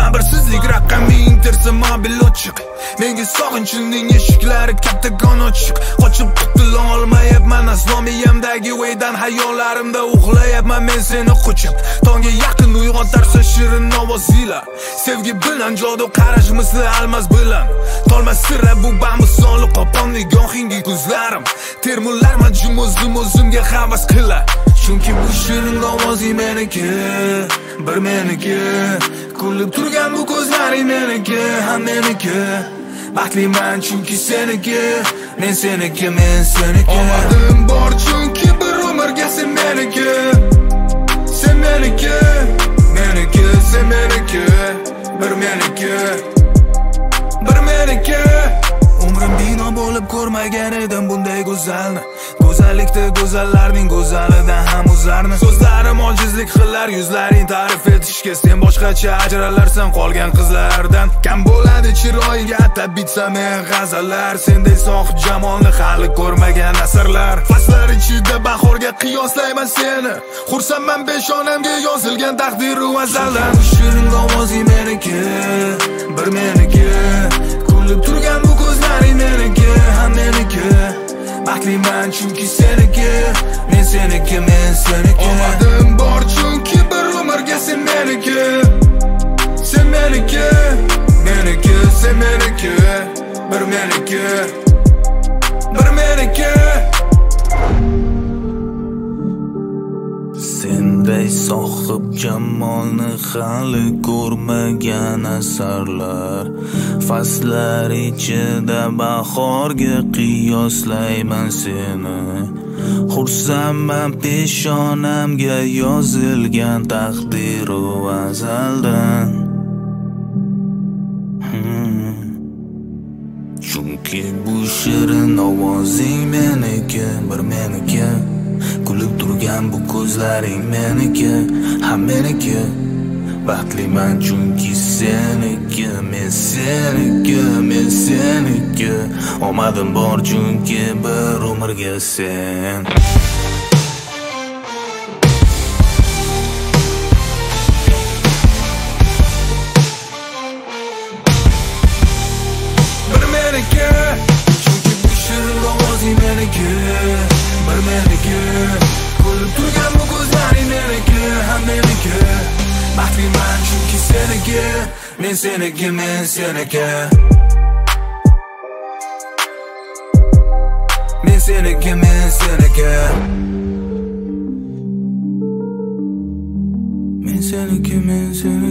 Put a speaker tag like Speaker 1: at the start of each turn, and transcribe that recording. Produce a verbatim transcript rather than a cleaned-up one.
Speaker 1: sabirsizlik raqaming tersa mobil ochiq. Menga sog'inchning eshiklari kattakon ochiq. Qochib qutula olmayapman aslomiyamdagi o'ydan, hayollarimda uxlayapman men seni quchib. Tongga yaqin uyg'otarsa shirin ovozinglar, sevgi bilan jodu qarash misli almas bilan. Tolmas sira bu bamisoli qopon nigohingi ko'zlarim, termullarman jum o'zim o'zimga havas qilar. Chunki bu shirin ovozing meniki, bir meniki. Kulib turgan bu ko'zlaring meniki, ham meniki. Baxtliman chunki seniki, men seniki, men seniki. Omadim bor chunki bir umrga sen meniki. Sen meniki, meniki, sen meniki, bir meniki, bir meniki. Umrim bino bo'lib ko'rmagan edim bunday go'zalni. Go'zallikda go'zallarning go'zalidan ham o'zarni. So'zlarim ojizlik qilar, yuzlaring ta'rif etishga. Sen boshqacha ajralarsan qolgan qizlardan. Kam bo'ladi chiroyiga atab bitsam men g'azallar. Senday sohib jamolni hali ko'rmagan asrlar. Faslar ichida bahorga qiyoslayman seni. Xursandman beshonamga yozilgan taqdir u azaldan. Shirin ovozing meniki, bir meniki. Kulib turgan bu ko'zlaring meniki, ham meniki. Baxtliman chunki seniki, men seniki, men seniki. Omadim bor chunki bir umrga sen meniki. Sen meniki, meniki, sen meniki, bir meniki, bir meniki. Senday sohib jamolni hali ko'rmagan asarlar. Faslar ichida bahorga qiyoslayman seni. Xursandman peshonamga yozilgan taqdiru azaldan. hmm. Chunki bu shirin ovozing meniki, bir meniki. Kulib turgan bu ko'zlaring meniki, ham meniki. Baxtliman chunki seniki, men seniki, men seniki. Omadim bor chunki bir umrga sen. Bir meniki, chunki bu shirin ovozing meniki, bir meniki. Kulib turgan bu ko'zlaring meniki, ham meniki. Baxtliman chunki seniki, men seniki, men seniki. Men seniki, men seniki. Men seniki, men seniki.